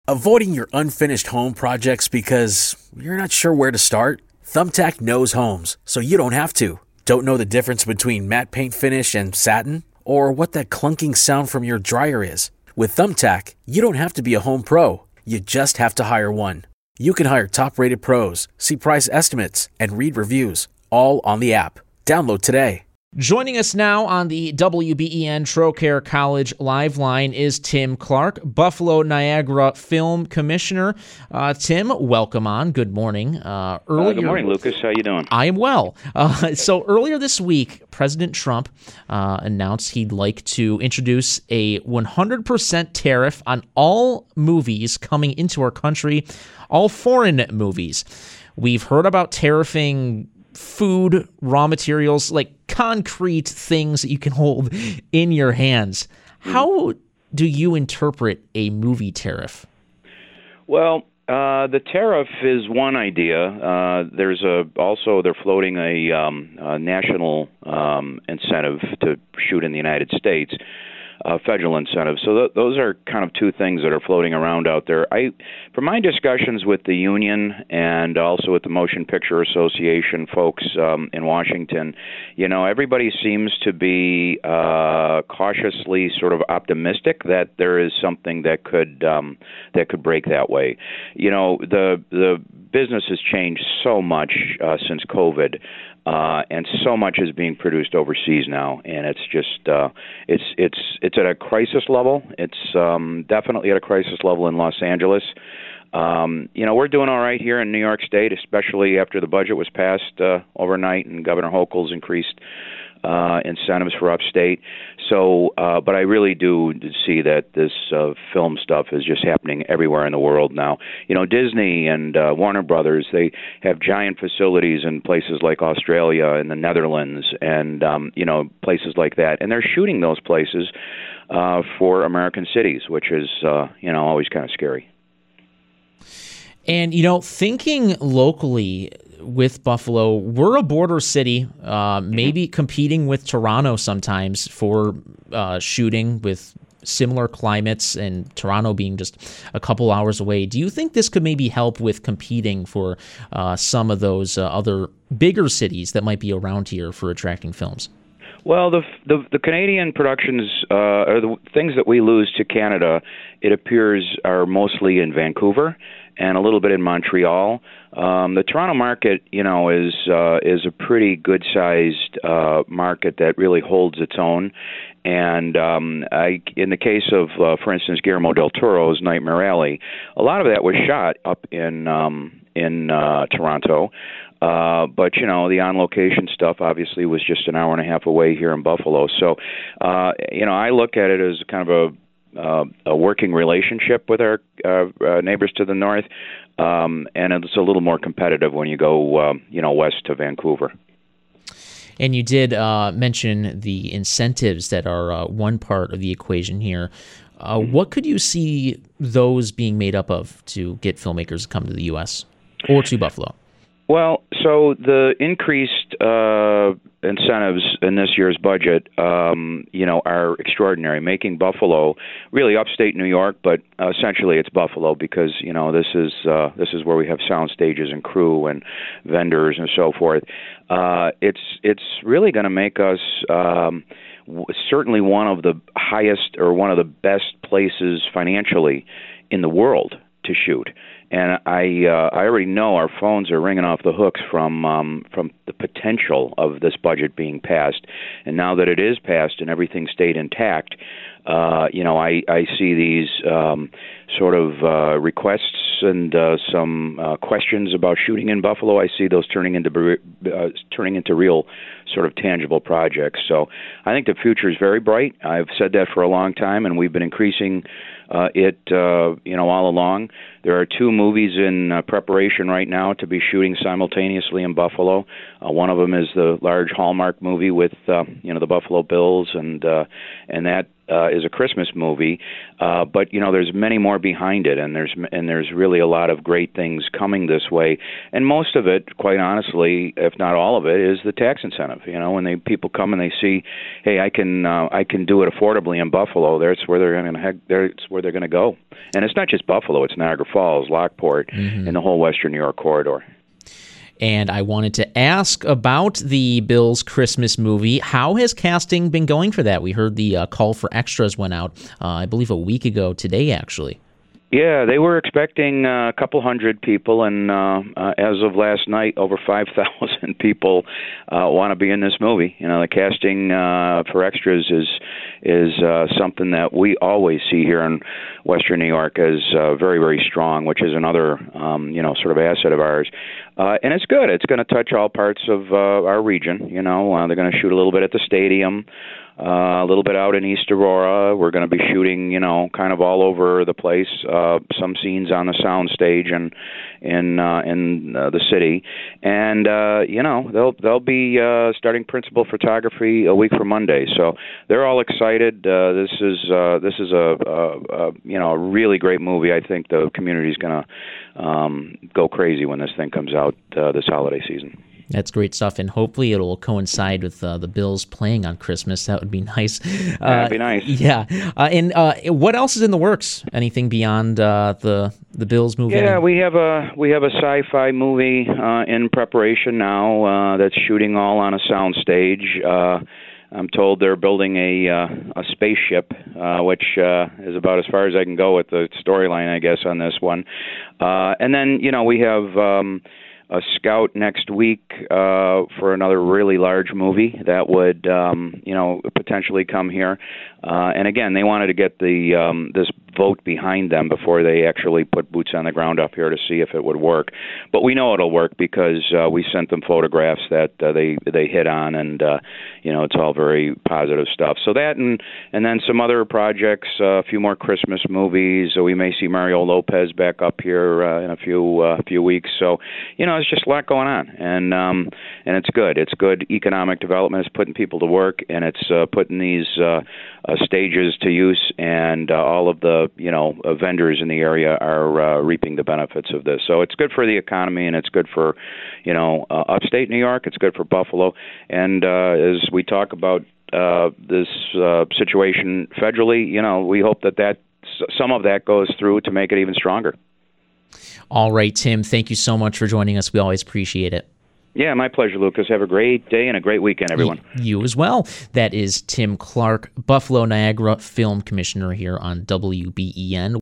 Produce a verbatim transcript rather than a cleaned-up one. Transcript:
Avoiding your unfinished home projects because you're not sure where to start? Thumbtack knows homes, so you don't have to. Don't know the difference between matte paint finish and satin? Or what that clunking sound from your dryer is? With Thumbtack, you don't have to be a home pro. You just have to hire one. You can hire top-rated pros, see price estimates, and read reviews, all on the app. Download today. Joining us now on the W B E N Trocare College Live Line is Tim Clark, Buffalo Niagara Film Commissioner. Uh, Tim, welcome on. Good morning. Uh, earlier, uh, good morning, Lucas. How you doing? I am well. Uh, so earlier this week, President Trump uh, announced he'd like to introduce a one hundred percent tariff on all movies coming into our country, all foreign movies. We've heard about tariffing food, raw materials, like concrete things that you can hold in your hands. How do you interpret a movie tariff? Well, uh, the tariff is one idea. Uh, there's a also they're floating a, um, a national um, incentive to shoot in the United States. Uh, federal incentives. So th- those are kind of two things that are floating around out there. I, from my discussions with the union and also with the Motion Picture Association folks um, in Washington, you know, everybody seems to be uh, cautiously sort of optimistic that there is something that could um, that could break that way. You know, the the business has changed so much uh, since COVID. Uh, and so much is being produced overseas now, and it's just uh, it's it's it's at a crisis level. It's um, definitely at a crisis level in Los Angeles. Um, you know, we're doing all right here in New York State, especially after the budget was passed uh, overnight, and Governor Hochul's increased uh, incentives for upstate. So, uh, but I really do see that this uh, film stuff is just happening everywhere in the world now. You know, Disney and uh, Warner Brothers, they have giant facilities in places like Australia and the Netherlands and, um, you know, places like that. And they're shooting those places uh, for American cities, which is, uh, you know, always kind of scary. And, you know, thinking locally with Buffalo, we're a border city, uh, maybe competing with Toronto sometimes for uh, shooting with similar climates, and Toronto being just a couple hours away. Do you think this could maybe help with competing for uh, some of those uh, other bigger cities that might be around here for attracting films? Well, the the, the Canadian productions, uh, or the things that we lose to Canada, it appears are mostly in Vancouver and a little bit in Montreal. Um, the Toronto market, you know, is uh, is a pretty good-sized uh, market that really holds its own. And um, I, in the case of, uh, for instance, Guillermo del Toro's Nightmare Alley, a lot of that was shot up in um, in uh, Toronto. Uh, but, you know, the on-location stuff obviously was just an hour and a half away here in Buffalo. So, uh, you know, I look at it as kind of a Uh, a working relationship with our uh, uh, neighbors to the north, um, and it's a little more competitive when you go, uh, you know, west to Vancouver. And you did uh, mention the incentives that are uh, one part of the equation here. Uh, what could you see those being made up of to get filmmakers to come to the U S or to Buffalo? Well, so the increased uh, incentives in this year's budget, um, you know, are extraordinary, making Buffalo really upstate New York, but uh, essentially it's Buffalo because, you know, this is uh, this is where we have sound stages and crew and vendors and so forth. Uh, it's it's really going to make us um, w- certainly one of the highest or one of the best places financially in the world to shoot. And I uh, I already know our phones are ringing off the hooks from um, from the potential of this budget being passed. And now that it is passed and everything stayed intact, uh, you know, I, I see these um, sort of uh, requests and uh, some uh, questions about shooting in Buffalo. I see those turning into uh, turning into real sort of tangible projects. So I think the future is very bright. I've said that for a long time, and we've been increasing uh, it, uh, you know, all along. There are two movies in uh, preparation right now to be shooting simultaneously in Buffalo. Uh, one of them is the large Hallmark movie with, uh, you know, the Buffalo Bills, and uh, and that uh, is a Christmas movie, uh, but you know there's many more behind it, and there's and there's really a lot of great things coming this way, and most of it, quite honestly, if not all of it, is the tax incentive. You know, when they people come and they see, hey, I can uh, I can do it affordably in Buffalo. That's where they're going to that's where they're going to go, and it's not just Buffalo; it's Niagara Falls, Lockport, mm-hmm. and the whole Western New York corridor. And I wanted to ask about the Bills Christmas movie. How has casting been going for that? We heard the uh, call for extras went out, uh, I believe, a week ago today, actually. Yeah, they were expecting uh, a couple hundred people, and uh, uh, as of last night, over five thousand people uh, want to be in this movie. You know, the casting uh, for extras is is uh, something that we always see here in Western New York as uh, very, very strong, which is another, um, you know, sort of asset of ours. Uh, and it's good. It's going to touch all parts of uh, our region. You know, uh, they're going to shoot a little bit at the stadium. Uh, a little bit out in East Aurora. We're going to be shooting, you know, kind of all over the place. Uh, some scenes on the sound stage and in uh, in uh, the city, and uh, you know they'll they'll be uh, starting principal photography a week from Monday. So they're all excited. Uh, this is uh, this is a, a, a you know a really great movie. I think the community's going to um, go crazy when this thing comes out uh, this holiday season. That's great stuff, and hopefully it'll coincide with uh, the Bills playing on Christmas. That would be nice. Uh, That'd be nice. Yeah. Uh, and uh, what else is in the works? Anything beyond uh, the the Bills movie? Yeah, we have a we have a sci-fi movie uh, in preparation now uh, that's shooting all on a sound stage. Uh, I'm told they're building a uh, a spaceship, uh, which uh, is about as far as I can go with the storyline, I guess, on this one. Uh, and then you know we have. Um, a scout next week uh, for another really large movie that would, um, you know, potentially come here. Uh, and again, they wanted to get the um, this vote behind them before they actually put boots on the ground up here to see if it would work. But we know it'll work because uh, we sent them photographs that uh, they they hit on, and uh, you know, it's all very positive stuff. So that and and then some other projects, uh, a few more Christmas movies. So we may see Mario Lopez back up here uh, in a few uh, few weeks. So you know, it's just a lot going on, and um, and it's good. It's good economic development. It's putting people to work, and it's uh, putting these uh, uh, stages to use, and uh, all of the you know uh, vendors in the area are uh, reaping the benefits of this. So it's good for the economy, and it's good for you know uh, upstate New York. It's good for Buffalo, and uh, as we talk about uh, this uh, situation federally, you know, we hope that that some of that goes through to make it even stronger. All right, Tim, thank you so much for joining us. We always appreciate it. Yeah, my pleasure, Lucas. Have a great day and a great weekend, everyone. You as well. That is Tim Clark, Buffalo Niagara Film Commissioner here on W B E N.